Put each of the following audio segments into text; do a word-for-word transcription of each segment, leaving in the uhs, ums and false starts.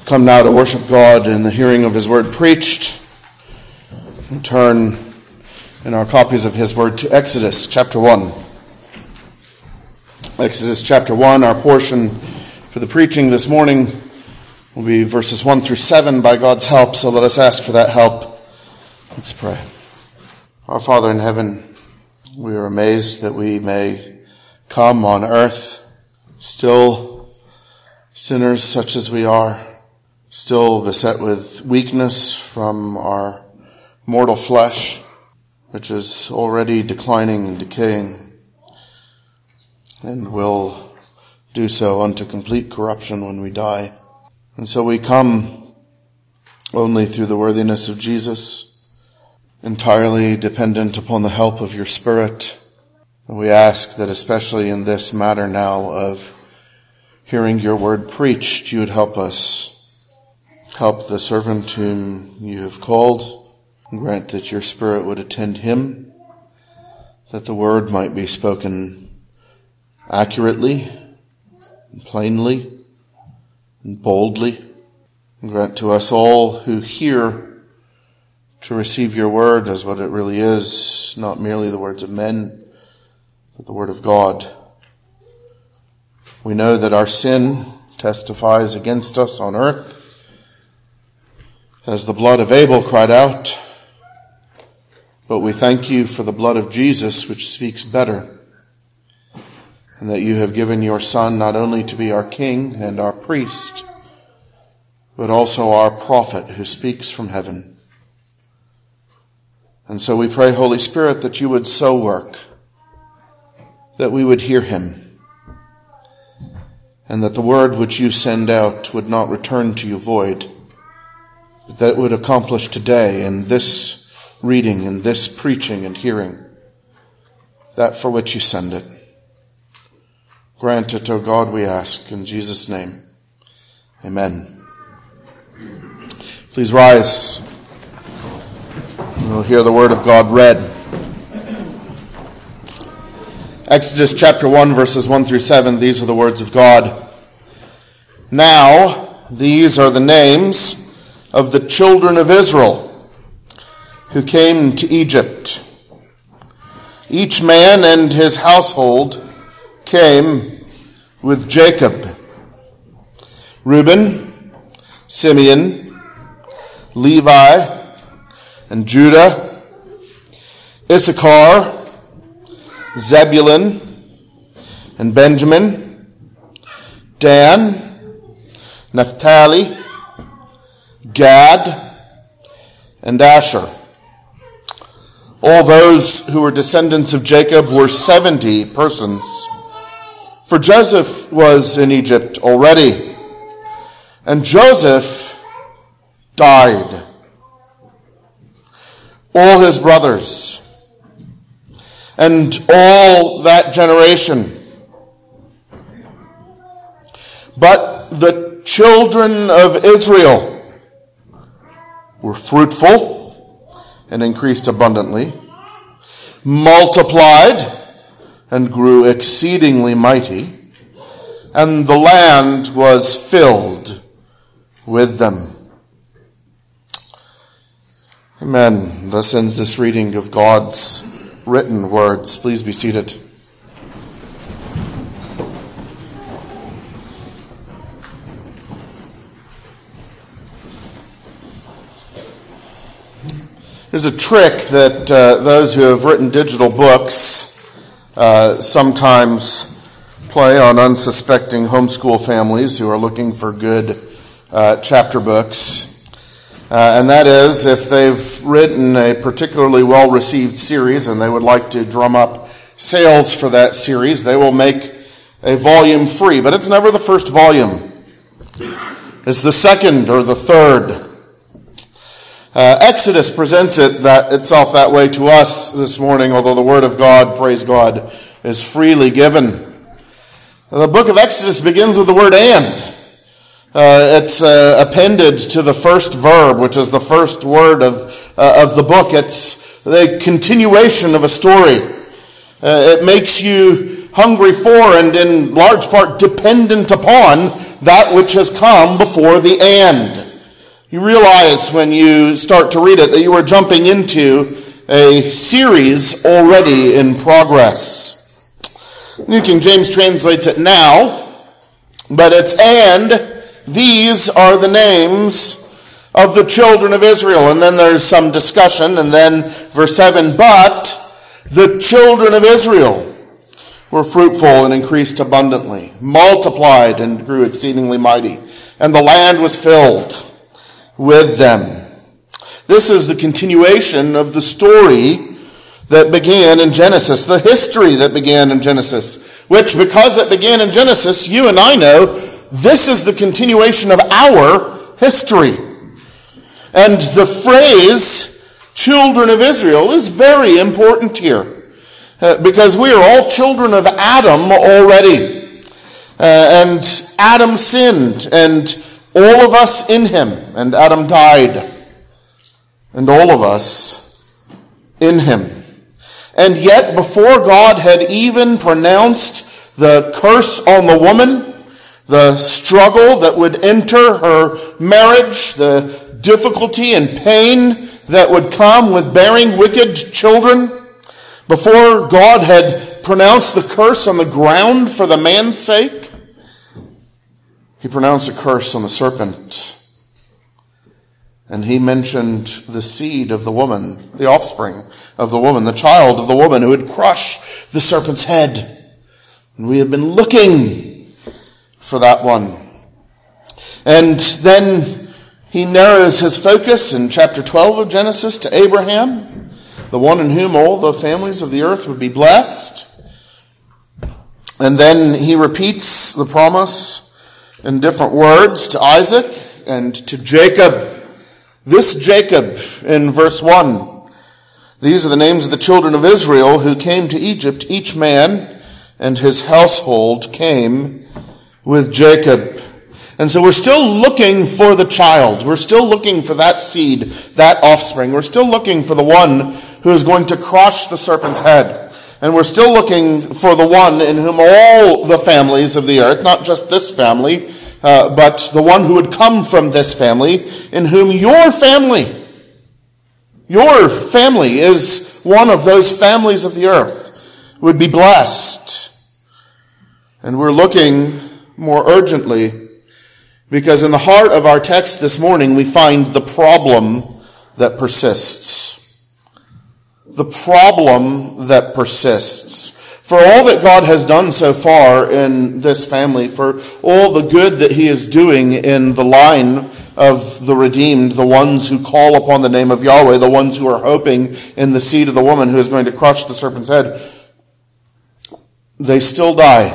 Come now to worship God in the hearing of his word preached. And turn in our copies of his word to Exodus chapter one. Exodus chapter one, our portion for the preaching this morning will be verses one through seven by God's help, so let us ask for that help. Let's pray. Our Father in heaven, we are amazed that we may come on earth, still sinners such as we are, still beset with weakness from our mortal flesh, which is already declining and decaying, and will do so unto complete corruption when we die. And so we come only through the worthiness of Jesus, entirely dependent upon the help of your Spirit. And we ask that especially in this matter now of hearing your word preached, you would help us. Help the servant whom you have called, and grant that your Spirit would attend him, that the word might be spoken accurately, and plainly, and boldly. And grant to us all who hear to receive your word as what it really is, not merely the words of men, but the word of God. We know that our sin testifies against us on earth, as the blood of Abel cried out, but we thank you for the blood of Jesus, which speaks better, and that you have given your Son not only to be our King and our priest, but also our prophet who speaks from heaven. And so we pray, Holy Spirit, that you would so work, that we would hear him, and that the word which you send out would not return to you void, but that it would accomplish today in this reading and this preaching and hearing that for which you send it. Grant it, O God, we ask, in Jesus' name. Amen. Please rise. We'll hear the word of God read. Exodus chapter one, verses one through seven, these are the words of God. Now, these are the names of the children of Israel who came to Egypt. Each man and his household came with Jacob. Reuben, Simeon, Levi, and Judah, Issachar, Zebulun, and Benjamin, Dan, Naphtali, Gad, and Asher. All those who were descendants of Jacob were seventy persons, for Joseph was in Egypt already, and Joseph died. All his brothers, and all that generation. But the children of Israel were fruitful and increased abundantly, multiplied and grew exceedingly mighty, and the land was filled with them. Amen. Thus ends this reading of God's written words. Please be seated. There's a trick that uh, those who have written digital books uh, sometimes play on unsuspecting homeschool families who are looking for good uh, chapter books. Uh, and that is, if they've written a particularly well-received series and they would like to drum up sales for that series, they will make a volume free. But it's never the first volume. It's the second or the third. Uh, Exodus presents it that itself that way to us this morning, although the Word of God, praise God, is freely given. The book of Exodus begins with the word "and." Uh, it's uh, appended to the first verb, which is the first word of uh, of the book. It's the continuation of a story. Uh, it makes you hungry for and in large part dependent upon that which has come before the and. You realize when you start to read it that you are jumping into a series already in progress. New King James translates it now, but it's and these are the names of the children of Israel. And then there's some discussion, and then verse seven, but the children of Israel were fruitful and increased abundantly, multiplied and grew exceedingly mighty, and the land was filled with them. This is the continuation of the story that began in Genesis, the history that began in Genesis, which, because it began in Genesis, you and I know this is the continuation of our history. And the phrase, children of Israel, is very important here, uh, because we are all children of Adam already. Uh, and Adam sinned, and all of us in him, and Adam died, and all of us in him. And yet, before God had even pronounced the curse on the woman, the struggle that would enter her marriage, the difficulty and pain that would come with bearing wicked children, before God had pronounced the curse on the ground for the man's sake, he pronounced a curse on the serpent. And he mentioned the seed of the woman, the offspring of the woman, the child of the woman who would crush the serpent's head. And we have been looking for that one. And then he narrows his focus in chapter twelve of Genesis to Abraham, the one in whom all the families of the earth would be blessed. And then he repeats the promise in different words to Isaac and to Jacob. This Jacob in verse one. These are the names of the children of Israel who came to Egypt. Each man and his household came with Jacob. And so we're still looking for the child. We're still looking for that seed, that offspring. We're still looking for the one who is going to crush the serpent's head. And we're still looking for the one in whom all the families of the earth, not just this family, uh, but the one who would come from this family, in whom your family, your family is one of those families of the earth, would be blessed. And we're looking more urgently, because in the heart of our text this morning, we find the problem that persists. The problem that persists. For all that God has done so far in this family, for all the good that he is doing in the line of the redeemed, the ones who call upon the name of Yahweh, the ones who are hoping in the seed of the woman who is going to crush the serpent's head, they still die.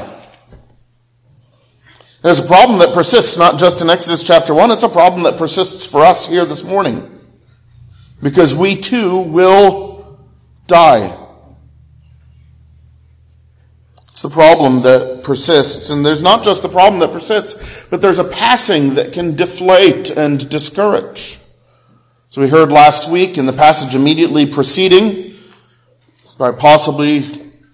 There's a problem that persists, not just in Exodus chapter one, it's a problem that persists for us here this morning. Because we too will die. It's the problem that persists. And there's not just the problem that persists, but there's a passing that can deflate and discourage. So we heard last week in the passage immediately preceding, by possibly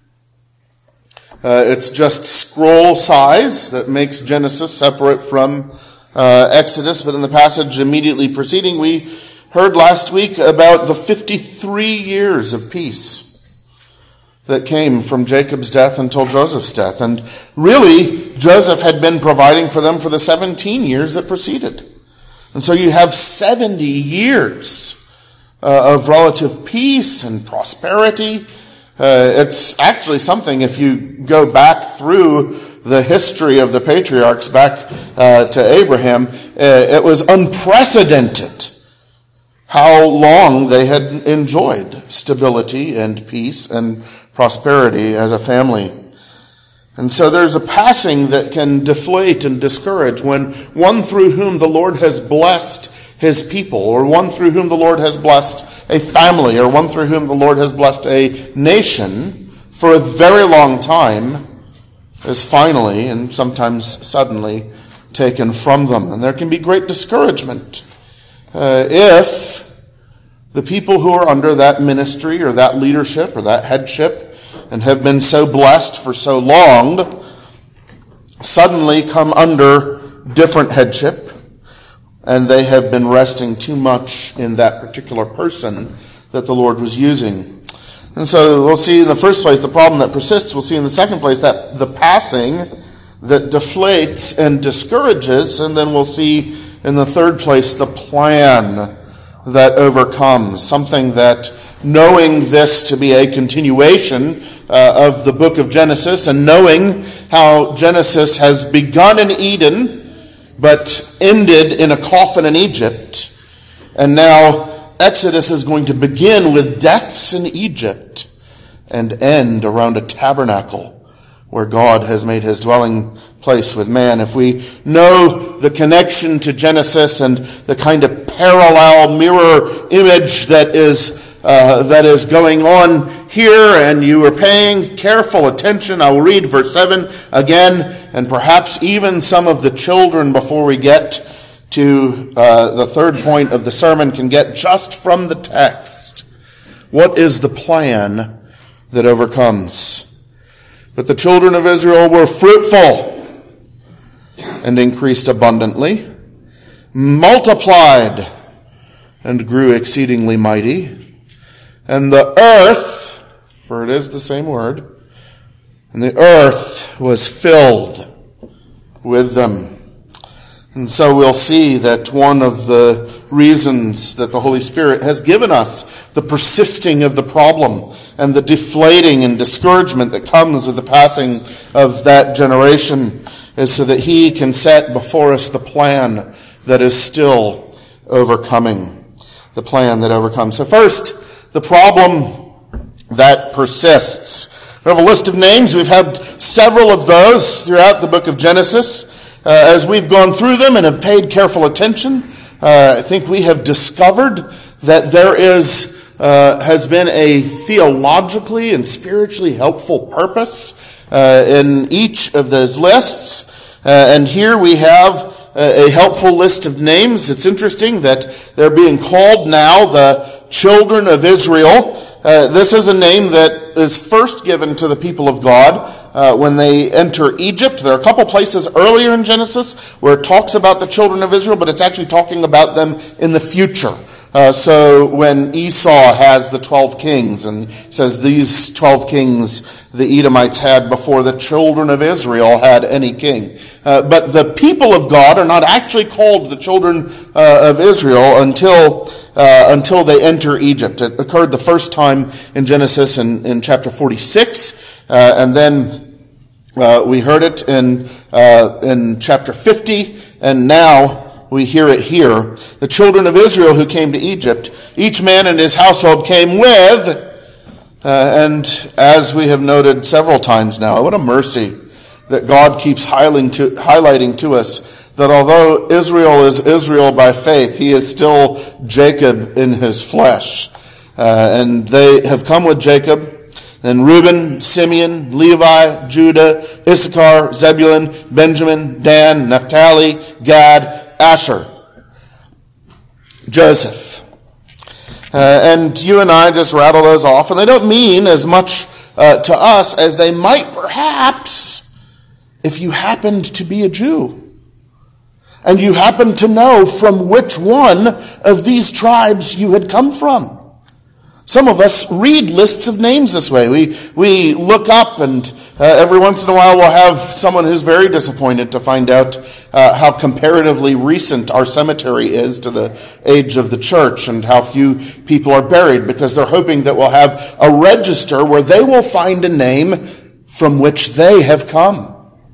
uh, it's just scroll size that makes Genesis separate from uh, Exodus, but in the passage immediately preceding, we heard last week about the fifty-three years of peace that came from Jacob's death until Joseph's death. And really, Joseph had been providing for them for the seventeen years that preceded. And so you have seventy years uh, of relative peace and prosperity. Uh, it's actually something, if you go back through the history of the patriarchs back uh, to Abraham, uh, it was unprecedented how long they had enjoyed stability and peace and prosperity as a family. And so there's a passing that can deflate and discourage when one through whom the Lord has blessed his people, or one through whom the Lord has blessed a family, or one through whom the Lord has blessed a nation for a very long time, is finally and sometimes suddenly taken from them. And there can be great discouragement Uh, if the people who are under that ministry or that leadership or that headship and have been so blessed for so long suddenly come under different headship, and they have been resting too much in that particular person that the Lord was using. And so we'll see in the first place the problem that persists. We'll see in the second place that the passing that deflates and discourages. And then we'll see in the third place the plan that overcomes. Something that, knowing this to be a continuation uh, of the book of Genesis, and knowing how Genesis has begun in Eden but ended in a coffin in Egypt, and now Exodus is going to begin with deaths in Egypt and end around a tabernacle where God has made his dwelling place with man. If we know the connection to Genesis and the kind of parallel mirror image that is uh, that is going on here, and you are paying careful attention, I will read verse seven again, and perhaps even some of the children, before we get to uh, the third point of the sermon, can get just from the text. What is the plan that overcomes? But the children of Israel were fruitful and increased abundantly, multiplied and grew exceedingly mighty, and the earth, for it is the same word, and the earth was filled with them. And so we'll see that one of the reasons that the Holy Spirit has given us the persisting of the problem and the deflating and discouragement that comes with the passing of that generation is so that he can set before us the plan that is still overcoming. The plan that overcomes. So first, the problem that persists. We have a list of names. We've had several of those throughout the book of Genesis. Uh, as we've gone through them and have paid careful attention, uh, I think we have discovered that there is uh, has been a theologically and spiritually helpful purpose uh, in each of those lists. Uh, and here we have a helpful list of names. It's interesting that they're being called now the children of Israel. Uh, this is a name that is first given to the people of God uh, when they enter Egypt. There are a couple places earlier in Genesis where it talks about the children of Israel, but it's actually talking about them in the future. Uh, so when Esau has the twelve kings and says these twelve kings the Edomites had before the children of Israel had any king. Uh, but the people of God are not actually called the children uh, of Israel until uh, until they enter Egypt. It occurred the first time in Genesis in, in chapter forty-six, uh, and then uh, we heard it in uh, in chapter fifty, and now we hear it here. The children of Israel who came to Egypt, each man and his household came with, uh, and as we have noted several times now, what a mercy that God keeps highlighting to, highlighting to us that although Israel is Israel by faith, he is still Jacob in his flesh. Uh, and they have come with Jacob, and Reuben, Simeon, Levi, Judah, Issachar, Zebulun, Benjamin, Dan, Naphtali, Gad, Asher, Joseph. Uh, and you and I just rattle those off, and they don't mean as much uh, to us as they might perhaps if you happened to be a Jew. And you happened to know from which one of these tribes you had come from. Some of us read lists of names this way. We we look up, and uh, every once in a while we'll have someone who's very disappointed to find out uh, how comparatively recent our cemetery is to the age of the church and how few people are buried, because they're hoping that we'll have a register where they will find a name from which they have come.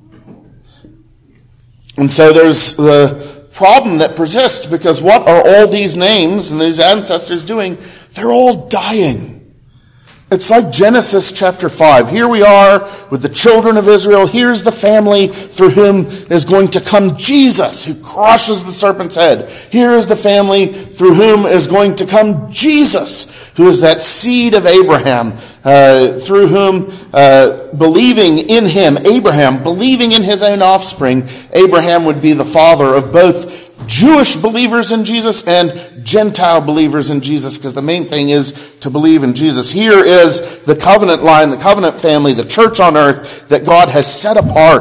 And so there's the problem that persists, because what are all these names and these ancestors doing? They're all dying. It's like Genesis chapter five. Here we are with the children of Israel. Here's the family through whom is going to come Jesus, who crushes the serpent's head. Here is the family through whom is going to come Jesus, who is that seed of Abraham, uh, through whom, uh, believing in him, Abraham, believing in his own offspring, Abraham would be the father of both Jewish believers in Jesus and Gentile believers in Jesus, because the main thing is to believe in Jesus. Here is the covenant line, the covenant family, the church on earth that God has set apart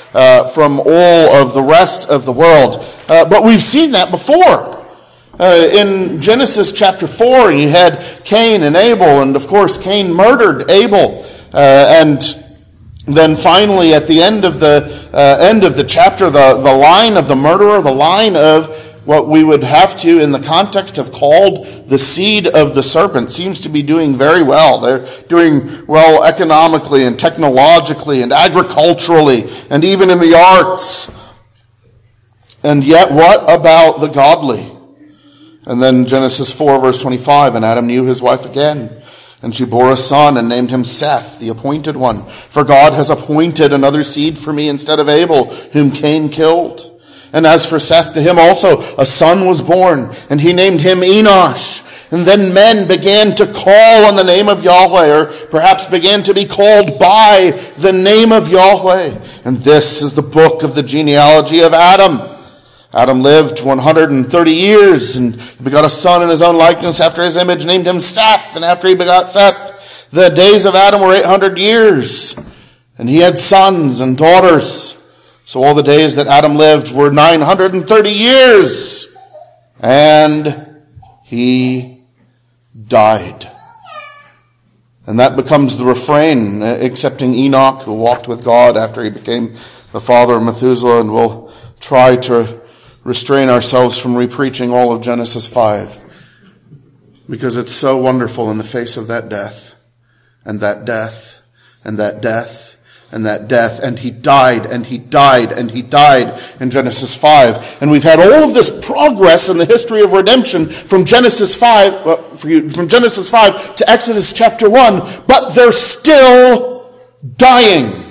uh, from all of the rest of the world. Uh, but we've seen that before. Uh, in Genesis chapter four, you had Cain and Abel, and of course Cain murdered Abel. Uh, and then finally at the end of the uh, end of the chapter, the, the line of the murderer, the line of what we would have to, in the context, have called the seed of the serpent, seems to be doing very well. They're doing well economically and technologically and agriculturally and even in the arts. And yet, what about the godly? And then Genesis four, verse twenty-five, and Adam knew his wife again, and she bore a son and named him Seth, the appointed one. For God has appointed another seed for me instead of Abel, whom Cain killed. And as for Seth, to him also a son was born, and he named him Enosh. And then men began to call on the name of Yahweh, or perhaps began to be called by the name of Yahweh. And this is the book of the genealogy of Adam. Adam lived one hundred thirty years, and he begot a son in his own likeness after his image, named him Seth. And after he begot Seth, the days of Adam were eight hundred years, and he had sons and daughters. So all the days that Adam lived were nine hundred thirty years, and he died. And that becomes the refrain, excepting Enoch, who walked with God after he became the father of Methuselah, and we'll try to restrain ourselves from repreaching all of Genesis five, because it's so wonderful in the face of that death, and that death, and that death, and that death, and he died, and he died, and he died in Genesis five. And we've had all of this progress in the history of redemption from Genesis five, well, for you, from Genesis five to Exodus chapter one, but they're still dying.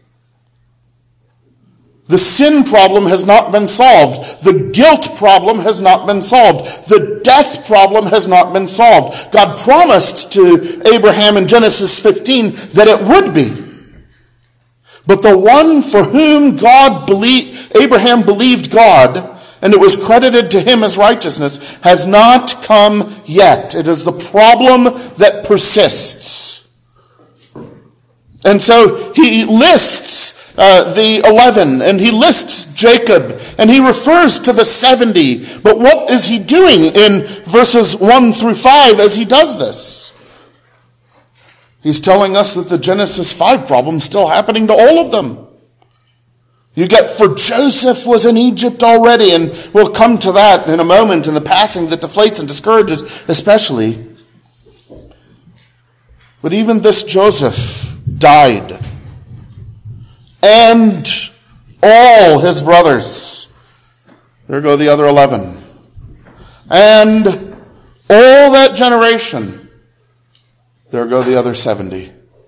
The sin problem has not been solved. The guilt problem has not been solved. The death problem has not been solved. God promised to Abraham in Genesis fifteen that it would be. But the one for whom God believed, Abraham believed God, and it was credited to him as righteousness, has not come yet. It is the problem that persists. And so he lists Uh, the eleven, and he lists Jacob, and he refers to the seventy. But what is he doing in verses one through five as he does this? He's telling us that the Genesis five problem is still happening to all of them. You get, for Joseph was in Egypt already, and we'll come to that in a moment in the passing that deflates and discourages especially. But even this Joseph died. And all his brothers. There go the other eleven. And all that generation. There go the other seventy.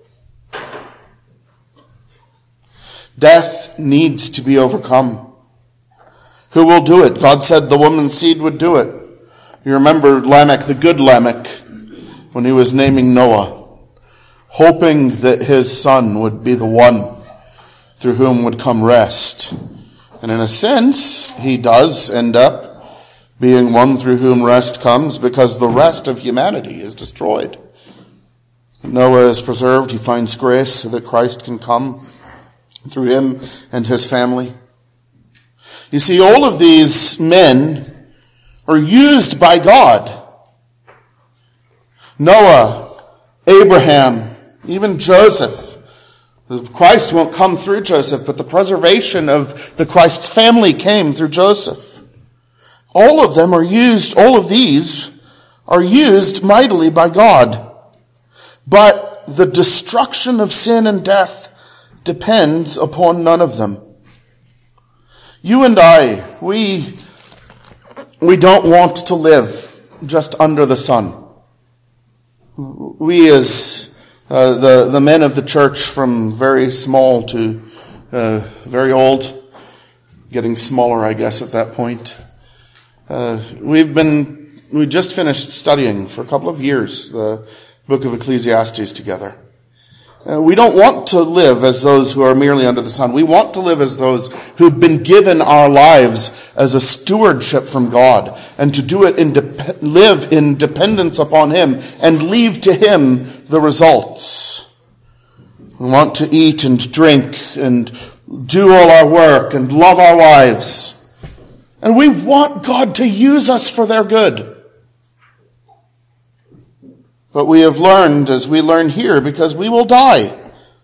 Death needs to be overcome. Who will do it? God said the woman's seed would do it. You remember Lamech, the good Lamech, when he was naming Noah, hoping that his son would be the one through whom would come rest. And in a sense, he does end up being one through whom rest comes, because the rest of humanity is destroyed. Noah is preserved. He finds grace so that Christ can come through him and his family. You see, all of these men are used by God. Noah, Abraham, even Joseph. Christ won't come through Joseph, but the preservation of the Christ's family came through Joseph. All of them are used, all of these are used mightily by God. But the destruction of sin and death depends upon none of them. You and I, we, we don't want to live just under the sun. We as Uh, the, the men of the church, from very small to uh, very old, getting smaller, I guess, at that point. Uh, we've been, we just finished studying for a couple of years the book of Ecclesiastes together. Uh, we don't want to live as those who are merely under the sun. We want to live as those who've been given our lives as a stewardship from God, and to do it in de- live in dependence upon him and leave to him the results. We want to eat and drink and do all our work and love our wives. And we want God to use us for their good. But we have learned, as we learn here, because we will die,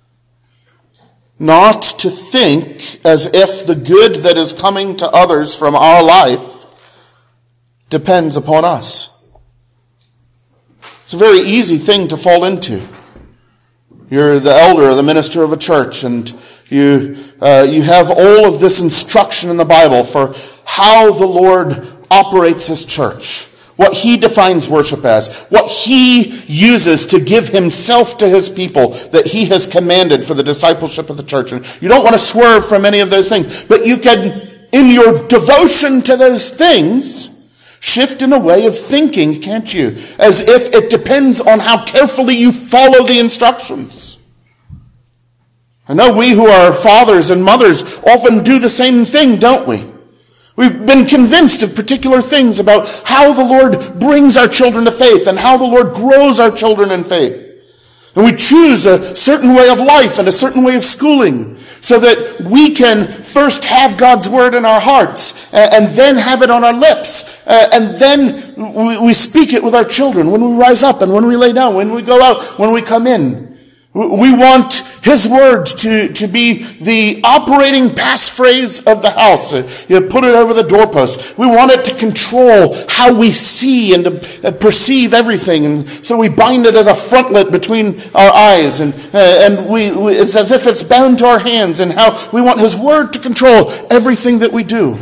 not to think as if the good that is coming to others from our life depends upon us. It's a very easy thing to fall into. You're the elder or the minister of a church, and you uh, you have all of this instruction in the Bible for how the Lord operates his church, what he defines worship as, what he uses to give himself to his people that he has commanded for the discipleship of the church. And you don't want to swerve from any of those things, but you can, in your devotion to those things, shift in a way of thinking, can't you? As if it depends on how carefully you follow the instructions. I know we who are fathers and mothers often do the same thing, don't we? We've been convinced of particular things about how the Lord brings our children to faith and how the Lord grows our children in faith. And we choose a certain way of life and a certain way of schooling so that we can first have God's word in our hearts and then have it on our lips. And then we speak it with our children when we rise up and when we lay down, when we go out, when we come in. We want his word to, to be the operating passphrase of the house. You put it over the doorpost. We want it to control how we see and to perceive everything. And so we bind it as a frontlet between our eyes. And, uh, and we, we it's as if it's bound to our hands, and how we want his word to control everything that we do.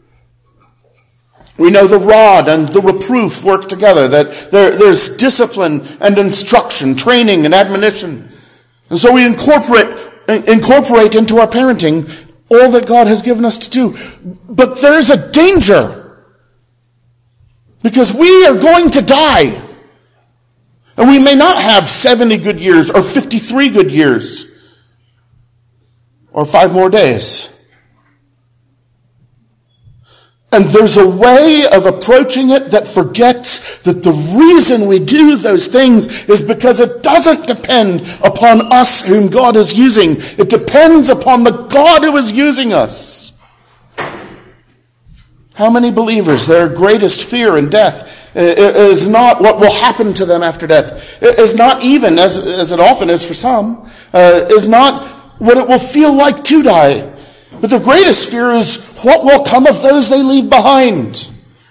We know the rod and the reproof work together, that there, there's discipline and instruction, training and admonition. And so we incorporate incorporate into our parenting all that God has given us to do. But there's a danger, because we are going to die. And we may not have seventy good years or fifty-three good years or five more days. And there's a way of approaching it that forgets that the reason we do those things is because it doesn't depend upon us whom God is using. It depends upon the God who is using us. How many believers, their greatest fear in death is not what will happen to them after death. It is not even, as, as it often is for some, uh, is not what it will feel like to die. But the greatest fear is what will come of those they leave behind.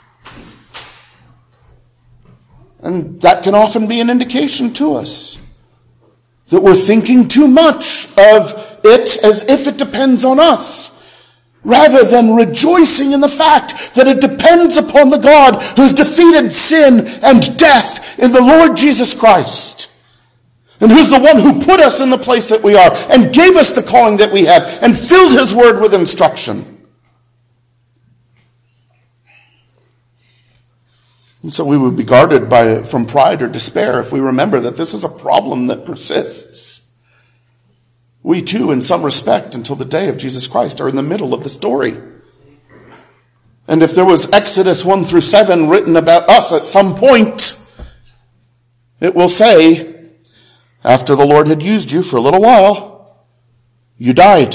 And that can often be an indication to us that we're thinking too much of it as if it depends on us, rather than rejoicing in the fact that it depends upon the God who's defeated sin and death in the Lord Jesus Christ. And who's the one who put us in the place that we are and gave us the calling that we have and filled his word with instruction. And so we would be guarded by, from pride or despair if we remember that this is a problem that persists. We too, in some respect, until the day of Jesus Christ, are in the middle of the story. And if there was Exodus one through seven written about us at some point, it will say, after the Lord had used you for a little while, you died.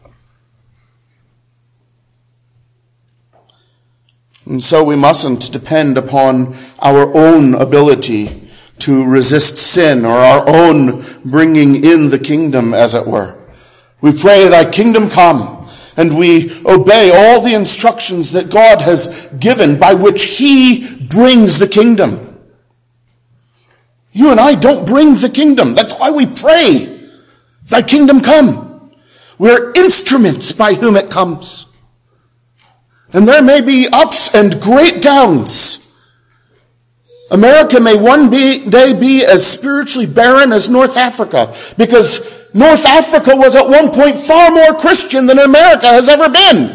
And so we mustn't depend upon our own ability to resist sin or our own bringing in the kingdom, as it were. We pray, thy kingdom come, and we obey all the instructions that God has given by which he brings the kingdom. You and I don't bring the kingdom. That's why we pray, thy kingdom come. We're instruments by whom it comes. And there may be ups and great downs. America may one day be as spiritually barren as North Africa, because North Africa was at one point far more Christian than America has ever been.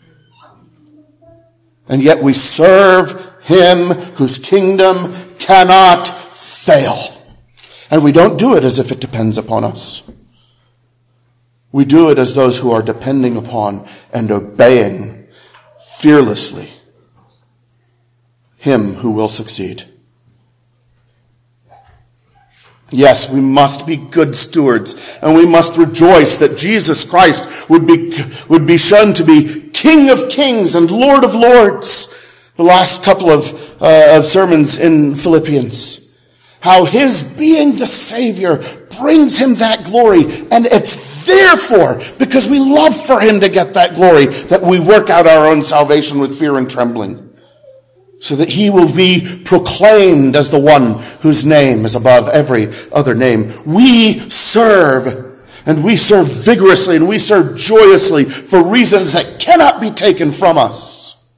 And yet we serve him whose kingdom cannot fail. And we don't do it as if it depends upon us. We do it as those who are depending upon and obeying fearlessly him who will succeed. Yes, we must be good stewards, and we must rejoice that Jesus Christ would be, would be shown to be King of Kings and Lord of Lords. The last couple of, uh, of sermons in Philippians. How his being the Savior brings him that glory, and it's therefore, because we love for him to get that glory, that we work out our own salvation with fear and trembling, so that he will be proclaimed as the one whose name is above every other name. We serve, and we serve vigorously, and we serve joyously for reasons that cannot be taken from us.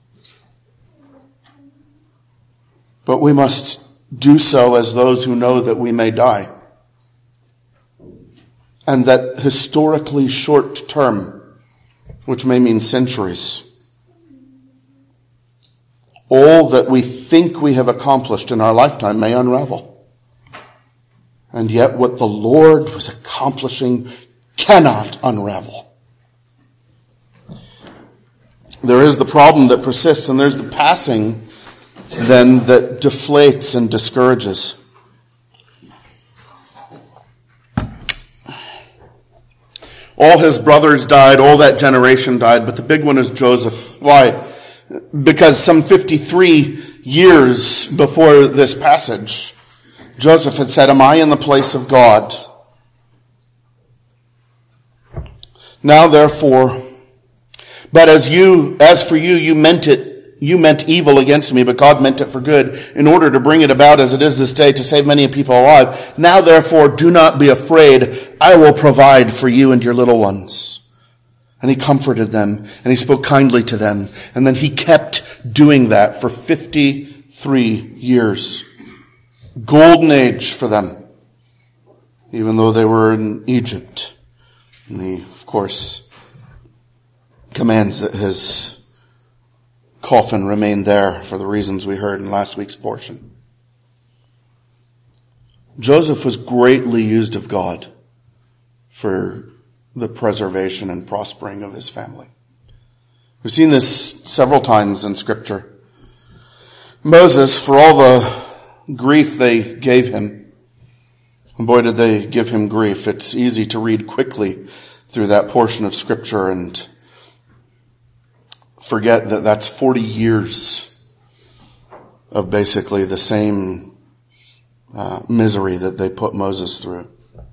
But we must do so as those who know that we may die, and that historically short term, which may mean centuries, all that we think we have accomplished in our lifetime may unravel. And yet what the Lord was accomplishing cannot unravel. There is the problem that persists, and there's the passing then that deflates and discourages. All his brothers died, all that generation died, but the big one is Joseph. Why? Because some fifty-three years before this passage, Joseph had said, "Am I in the place of God? Now therefore, but as you, as for you, you meant it, you meant evil against me, but God meant it for good, in order to bring it about as it is this day, to save many people alive. Now therefore, do not be afraid. I will provide for you and your little ones." And he comforted them, and he spoke kindly to them. And then he kept doing that for fifty-three years. Golden age for them, even though they were in Egypt. And he, of course, commands that his coffin remain there for the reasons we heard in last week's portion. Joseph was greatly used of God for the preservation and prospering of his family. We've seen this several times in Scripture. Moses, for all the grief they gave him, and boy did they give him grief. It's easy to read quickly through that portion of Scripture and forget that that's forty years of basically the same uh, misery that they put Moses through.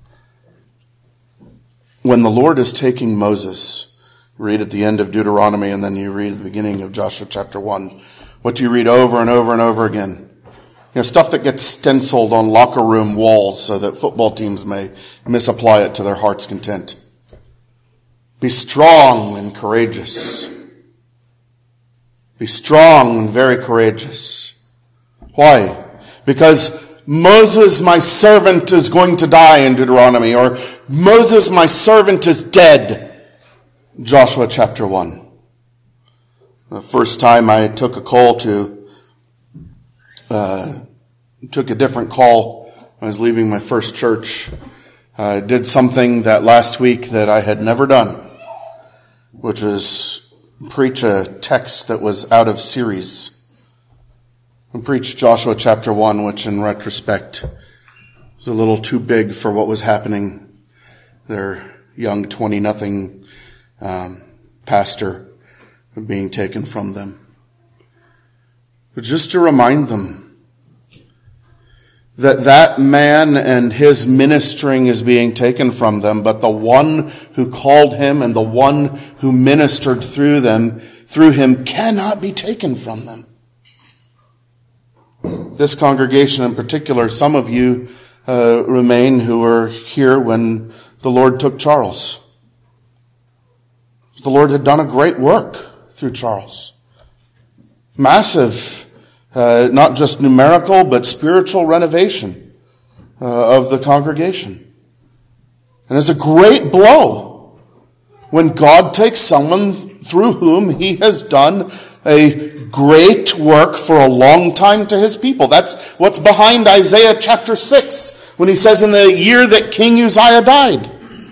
When the Lord is taking Moses, read at the end of Deuteronomy, and then you read at the beginning of Joshua chapter one. What do you read over and over and over again? You know, stuff that gets stenciled on locker room walls so that football teams may misapply it to their heart's content. Be strong and courageous. Be strong and very courageous. Why? Because Moses, my servant, is going to die in Deuteronomy, or Moses, my servant, is dead. Joshua chapter one. The first time I took a call to, uh, took a different call when I was leaving my first church. I did something that last week that I had never done, which was preach a text that was out of series. And preached Joshua chapter one, which in retrospect was a little too big for what was happening. Their young twenty-nothing um, pastor being taken from them. But just to remind them that that man and his ministering is being taken from them, but the one who called him and the one who ministered through them, through him, cannot be taken from them. This congregation in particular, some of you uh, remain who were here when the Lord took Charles. The Lord had done a great work through Charles. Massive, uh, not just numerical, but spiritual renovation uh, of the congregation. And it's a great blow when God takes someone through whom he has done a great work for a long time to his people. That's what's behind Isaiah chapter six, when he says, in the year that King Uzziah died.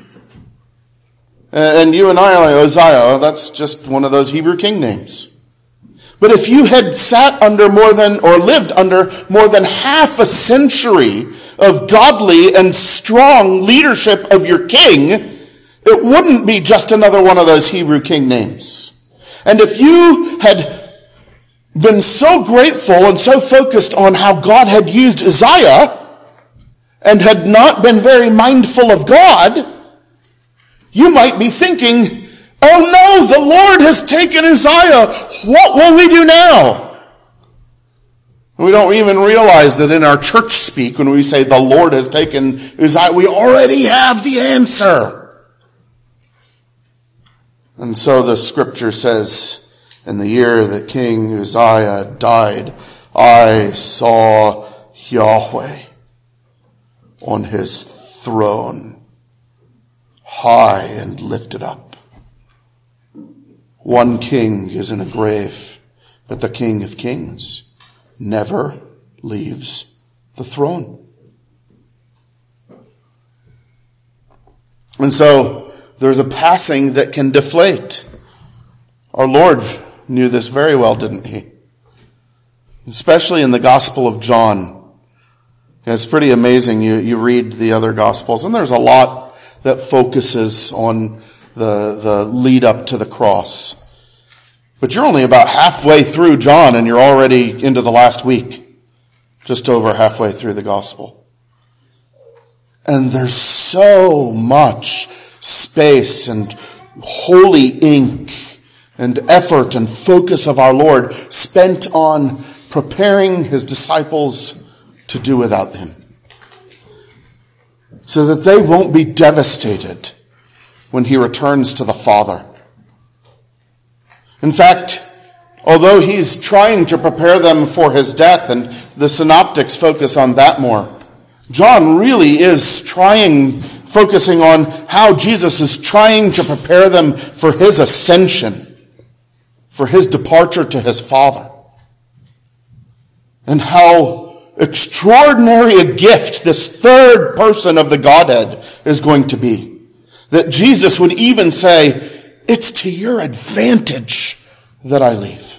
And you and I are like, Uzziah, that's just one of those Hebrew king names. But if you had sat under more than, or lived under more than half a century of godly and strong leadership of your king, it wouldn't be just another one of those Hebrew king names. And if you had been so grateful and so focused on how God had used Uzziah and had not been very mindful of God, you might be thinking, oh no, the Lord has taken Uzziah. What will we do now? We don't even realize that in our church speak, when we say the Lord has taken Uzziah, we already have the answer. And so the scripture says, in the year that King Uzziah died, I saw Yahweh on his throne, high and lifted up. One king is in a grave, but the King of Kings never leaves the throne. And so there's a passing that can deflate. Our Lord knew this very well, didn't he? Especially in the Gospel of John. It's pretty amazing. You, you read the other Gospels, and there's a lot that focuses on the, the lead up to the cross. But you're only about halfway through John, and you're already into the last week. Just over halfway through the gospel. And there's so much space and holy ink and effort and focus of our Lord spent on preparing his disciples to do without him, so that they won't be devastated when he returns to the Father. In fact, although he's trying to prepare them for his death, and the synoptics focus on that more, John really is trying, focusing on how Jesus is trying to prepare them for his ascension, for his departure to his Father. And how extraordinary a gift this third person of the Godhead is going to be. That Jesus would even say, it's to your advantage that I leave.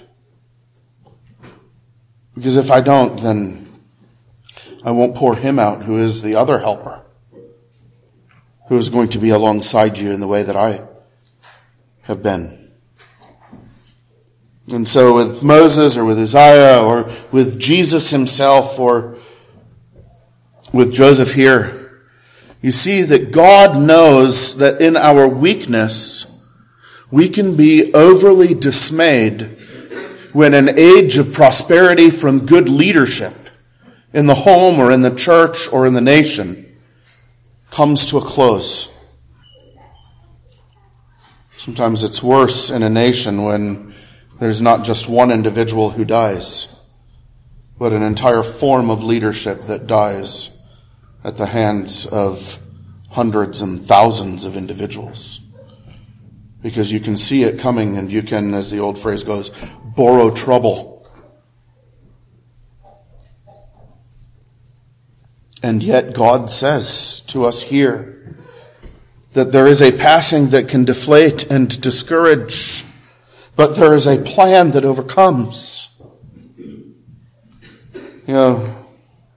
Because if I don't, then I won't pour him out, who is the other helper, who is going to be alongside you in the way that I have been. And so with Moses or with Uzziah or with Jesus himself or with Joseph here, you see that God knows that in our weakness, we can be overly dismayed when an age of prosperity from good leadership in the home or in the church or in the nation comes to a close. Sometimes it's worse in a nation when there's not just one individual who dies, but an entire form of leadership that dies at the hands of hundreds and thousands of individuals. Because you can see it coming, and you can, as the old phrase goes, borrow trouble. And yet God says to us here that there is a passing that can deflate and discourage, but there is a plan that overcomes. You know,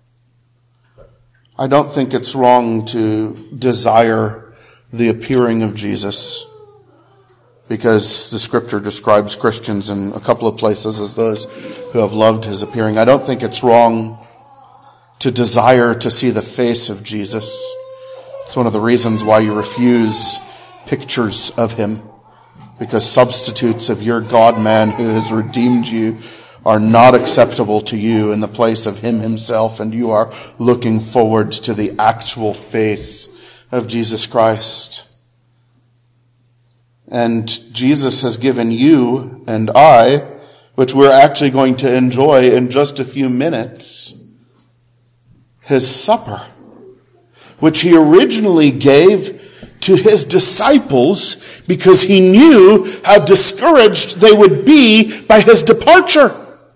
I don't think it's wrong to desire the appearing of Jesus, because the scripture describes Christians in a couple of places as those who have loved his appearing. I don't think it's wrong to desire to see the face of Jesus. It's one of the reasons why you refuse pictures of him, because substitutes of your God-man who has redeemed you are not acceptable to you in the place of him himself, and you are looking forward to the actual face of Jesus Christ. And Jesus has given you and I, which we're actually going to enjoy in just a few minutes, his supper, which he originally gave to his disciples because he knew how discouraged they would be by his departure.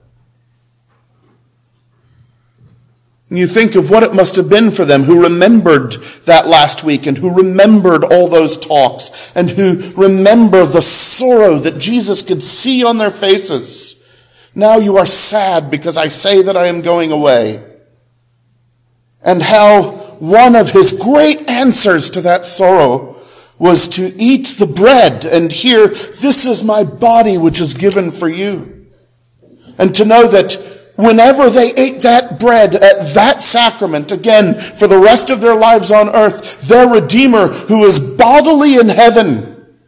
You think of what it must have been for them who remembered that last week and who remembered all those talks and who remember the sorrow that Jesus could see on their faces. Now you are sad because I say that I am going away. and how one of his great answers to that sorrow was to eat the bread and hear, "This is my body which is given for you." And to know that whenever they ate that bread at that sacrament, again, for the rest of their lives on earth, their Redeemer, who is bodily in heaven,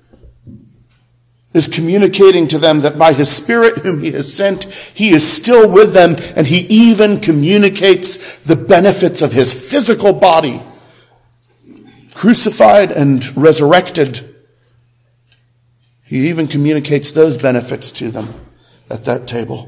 is communicating to them that by his Spirit whom he has sent, he is still with them, and he even communicates the benefits of his physical body, crucified and resurrected. He even communicates those benefits to them at that table.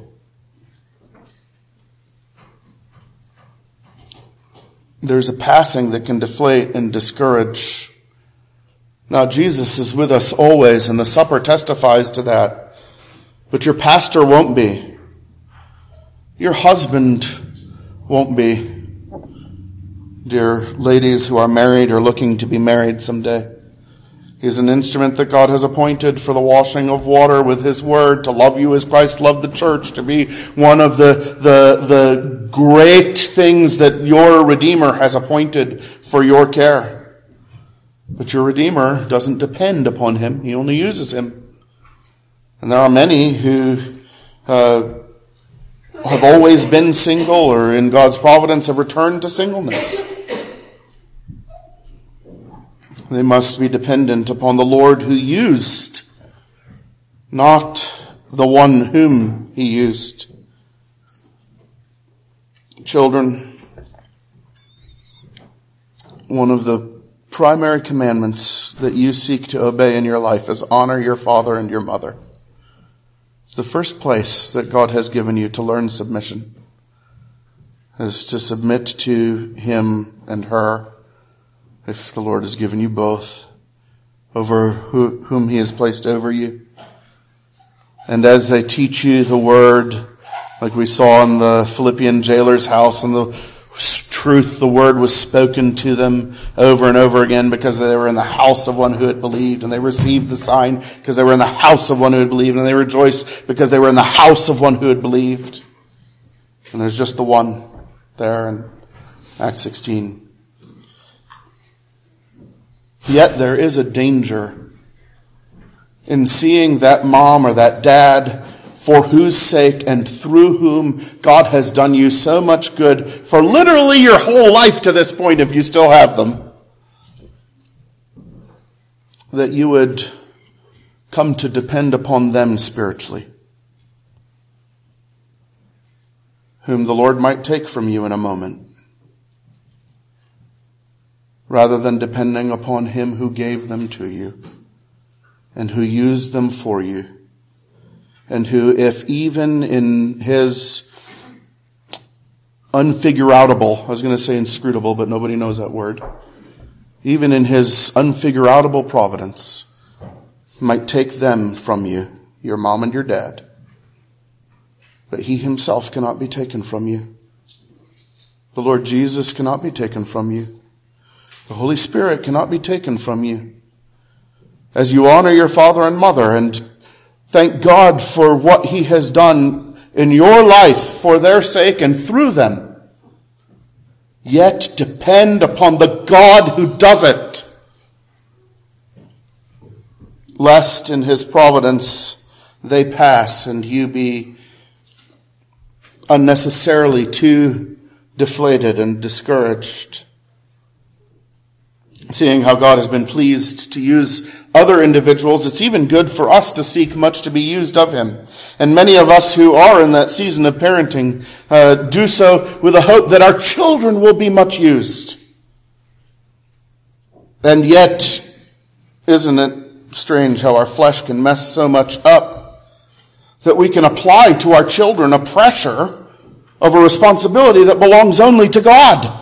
There's a passing that can deflate and discourage. Now, Jesus is with us always, and the supper testifies to that. But your pastor won't be. Your husband won't be. Dear ladies who are married or looking to be married someday, he's an instrument that God has appointed for the washing of water with his word, to love you as Christ loved the church, to be one of the, the, the great things that your Redeemer has appointed for your care. But your Redeemer doesn't depend upon him. He only uses him. And there are many who uh, have always been single, or in God's providence have returned to singleness. They must be dependent upon the Lord who used, not the one whom he used. Children, one of the primary commandments that you seek to obey in your life is honor your father and your mother. It's the first place that God has given you to learn submission, is to submit to him and her, if the Lord has given you both, over who, whom he has placed over you. And as they teach you the word, like we saw in the Philippian jailer's house, and the truth, the word was spoken to them over and over again because they were in the house of one who had believed, and they received the sign because they were in the house of one who had believed, and they rejoiced because they were in the house of one who had believed. And there's just the one there in Acts sixteen. Yet there is a danger in seeing that mom or that dad for whose sake and through whom God has done you so much good for literally your whole life to this point, if you still have them, that you would come to depend upon them spiritually, whom the Lord might take from you in a moment, rather than depending upon him who gave them to you and who used them for you, and who, if even in his unfigureoutable, I was going to say inscrutable, but nobody knows that word, even in his unfigureoutable providence, might take them from you, your mom and your dad. But he himself cannot be taken from you. The Lord Jesus cannot be taken from you. The Holy Spirit cannot be taken from you. As you honor your father and mother and thank God for what he has done in your life for their sake and through them, yet depend upon the God who does it, lest in his providence they pass and you be unnecessarily too deflated and discouraged. Seeing how God has been pleased to use other individuals, it's even good for us to seek much to be used of him. And many of us who are in that season of parenting uh, do so with a hope that our children will be much used. And yet, isn't it strange how our flesh can mess so much up that we can apply to our children a pressure of a responsibility that belongs only to God?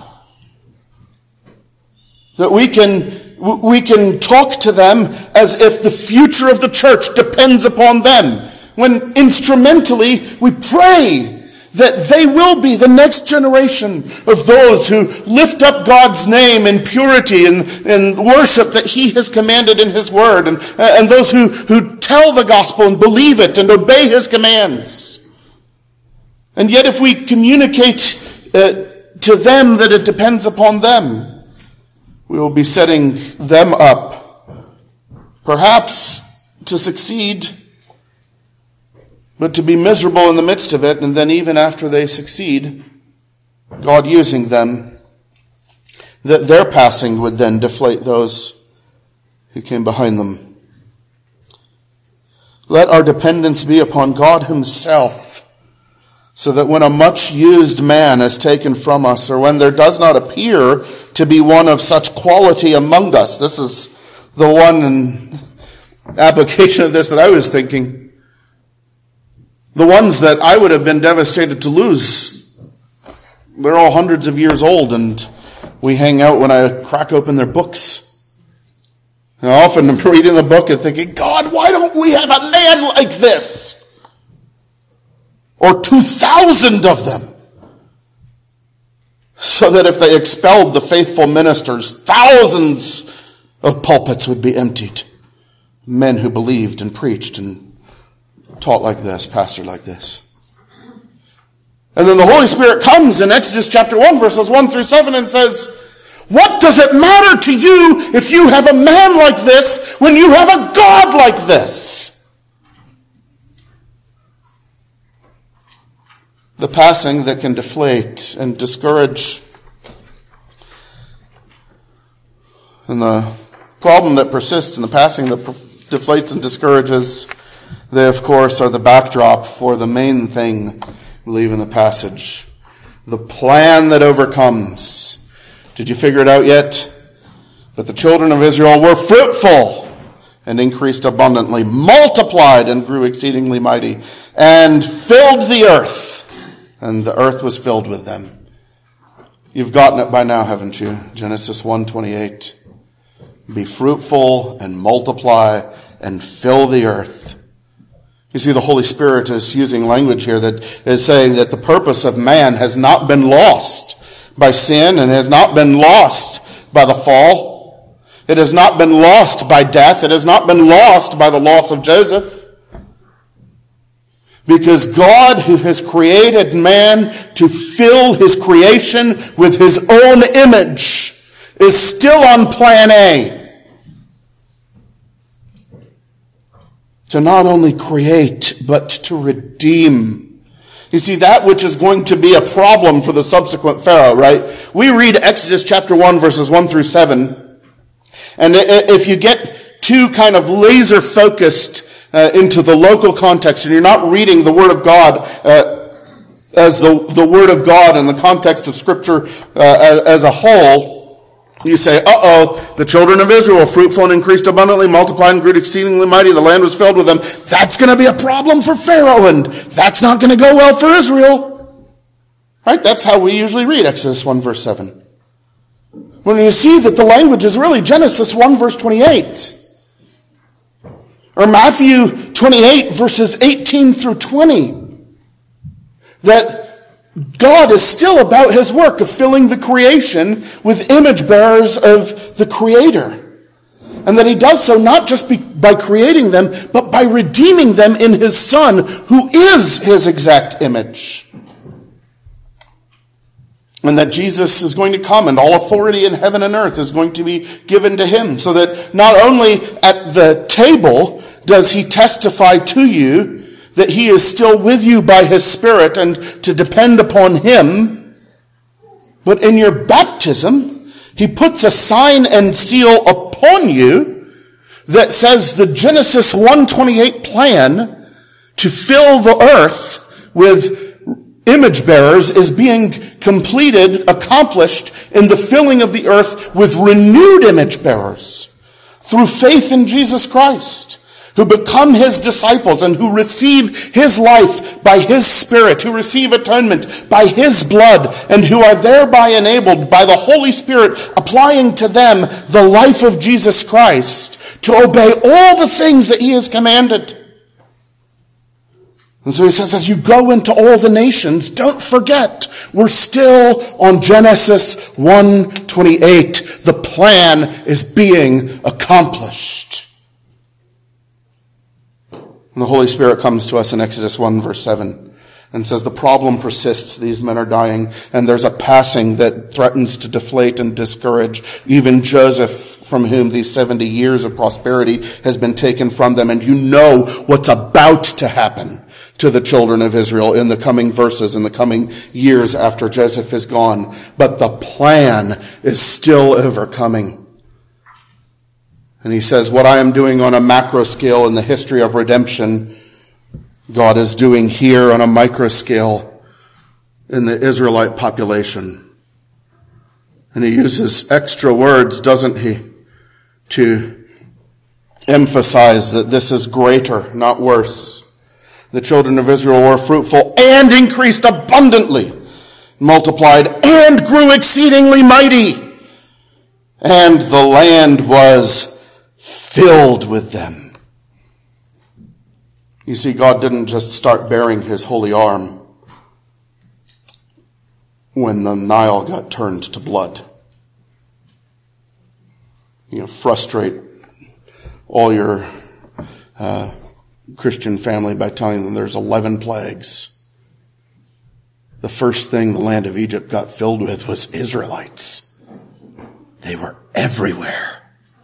That we can we can talk to them as if the future of the church depends upon them, when instrumentally we pray that they will be the next generation of those who lift up God's name in purity and, and worship that he has commanded in his word, and, and those who, who tell the gospel and believe it and obey his commands. And yet if we communicate uh, to them that it depends upon them. We will be setting them up, perhaps to succeed, but to be miserable in the midst of it, and then even after they succeed, God using them, that their passing would then deflate those who came behind them. Let our dependence be upon God himself, so that when a much-used man is taken from us, or when there does not appear to be one of such quality among us, this is the one application of this that I was thinking, the ones that I would have been devastated to lose, they're all hundreds of years old, and we hang out when I crack open their books. And I often am reading the book and thinking, God, why don't we have a man like this? Or two thousand of them. So that if they expelled the faithful ministers, thousands of pulpits would be emptied. Men who believed and preached and taught like this, pastored like this. And then the Holy Spirit comes in Exodus chapter one, verses one through seven, and says, what does it matter to you if you have a man like this when you have a God like this? The passing that can deflate and discourage. And the problem that persists in the passing that deflates and discourages, they, of course, are the backdrop for the main thing we believe in the passage. The plan that overcomes. Did you figure it out yet? But the children of Israel were fruitful and increased abundantly, multiplied and grew exceedingly mighty, and filled the earth. And the earth was filled with them. You've gotten it by now, haven't you? Genesis one twenty-eight. Be fruitful and multiply and fill the earth. You see, the Holy Spirit is using language here that is saying that the purpose of man has not been lost by sin and has not been lost by the fall. It has not been lost by death. It has not been lost by the loss of Joseph. Because God, who has created man to fill his creation with his own image, is still on plan A. To not only create, but to redeem. You see, that which is going to be a problem for the subsequent Pharaoh, right? We read Exodus chapter one, verses one through seven. And if you get too kind of laser focused uh, into the local context, and you're not reading the Word of God uh, as the, the Word of God in the context of Scripture uh, as a whole, you say, uh-oh, the children of Israel were fruitful and increased abundantly, multiplied and grew exceedingly mighty, the land was filled with them. That's going to be a problem for Pharaoh, and that's not going to go well for Israel. Right? That's how we usually read Exodus one, verse seven. When you see that the language is really Genesis one, verse twenty-eight. Or Matthew twenty-eight, verses eighteen through twenty. That God is still about his work of filling the creation with image bearers of the Creator. And that he does so not just be, by creating them, but by redeeming them in his Son, who is his exact image. And that Jesus is going to come, and all authority in heaven and earth is going to be given to him. So that not only at the table does he testify to you that he is still with you by his Spirit and to depend upon him, but in your baptism, he puts a sign and seal upon you that says the Genesis one twenty-eight plan to fill the earth with image bearers is being completed, accomplished in the filling of the earth with renewed image bearers through faith in Jesus Christ, who become his disciples and who receive his life by his Spirit, who receive atonement by his blood, and who are thereby enabled by the Holy Spirit applying to them the life of Jesus Christ to obey all the things that he has commanded. And so he says, as you go into all the nations, don't forget, we're still on Genesis one twenty-eight. The plan is being accomplished. And the Holy Spirit comes to us in Exodus one, verse seven, and says the problem persists. These men are dying, and there's a passing that threatens to deflate and discourage even Joseph, from whom these seventy years of prosperity has been taken from them. And you know what's about to happen to the children of Israel in the coming verses, in the coming years after Joseph is gone. But the plan is still overcoming. And he says, what I am doing on a macro scale in the history of redemption, God is doing here on a micro scale in the Israelite population. And he uses extra words, doesn't he, to emphasize that this is greater, not worse. The children of Israel were fruitful and increased abundantly, multiplied and grew exceedingly mighty. And the land was filled with them. You see, God didn't just start bearing his holy arm when the Nile got turned to blood. You know, frustrate all your uh, Christian family by telling them there's eleven plagues. The first thing the land of Egypt got filled with was Israelites. They were everywhere.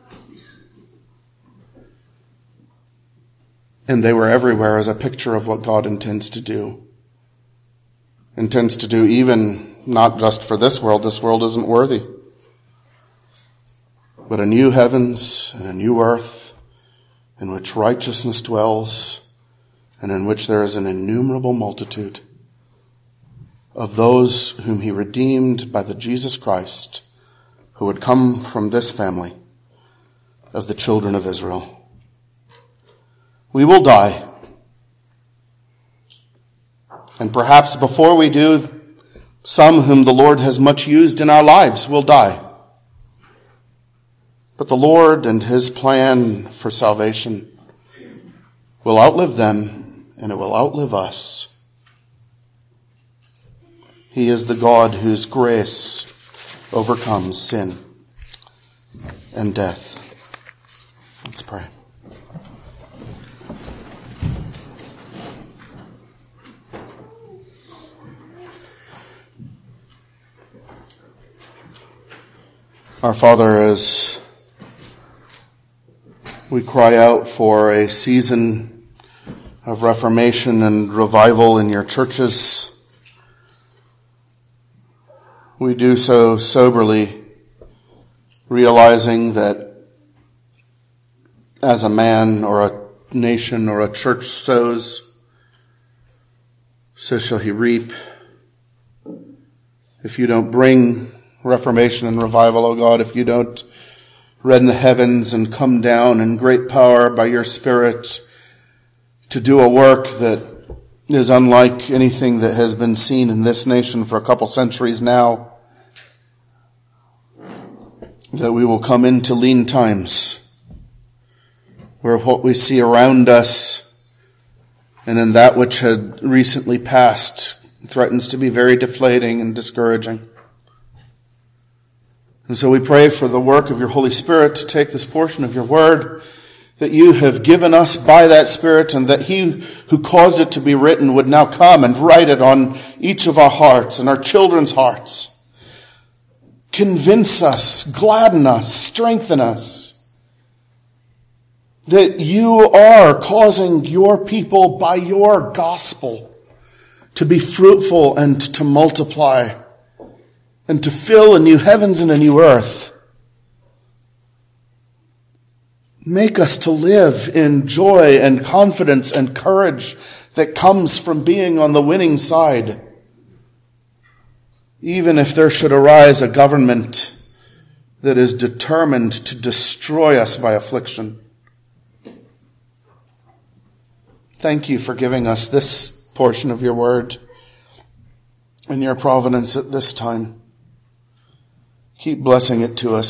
And they were everywhere as a picture of what God intends to do. Intends to do even not just for this world. This world isn't worthy. But a new heavens and a new earth in which righteousness dwells and in which there is an innumerable multitude of those whom he redeemed by the Jesus Christ, who would come from this family of the children of Israel. We will die. And perhaps before we do, some whom the Lord has much used in our lives will die. But the Lord and his plan for salvation will outlive them, and it will outlive us. He is the God whose grace overcomes sin and death. Let's pray. Our Father, as we cry out for a season of reformation and revival in your churches, we do so soberly, realizing that as a man or a nation or a church sows, so shall he reap. If you don't bring reformation and revival, O God, if you don't rend the heavens and come down in great power by your Spirit to do a work that is unlike anything that has been seen in this nation for a couple centuries now, that we will come into lean times where what we see around us and in that which had recently passed threatens to be very deflating and discouraging. And so we pray for the work of your Holy Spirit to take this portion of your word that you have given us by that Spirit, and that he who caused it to be written would now come and write it on each of our hearts and our children's hearts. Convince us, gladden us, strengthen us that you are causing your people by your gospel to be fruitful and to multiply and to fill a new heavens and a new earth. Make us to live in joy and confidence and courage that comes from being on the winning side. Even if there should arise a government that is determined to destroy us by affliction. Thank you for giving us this portion of your word and your providence at this time. Keep blessing it to us.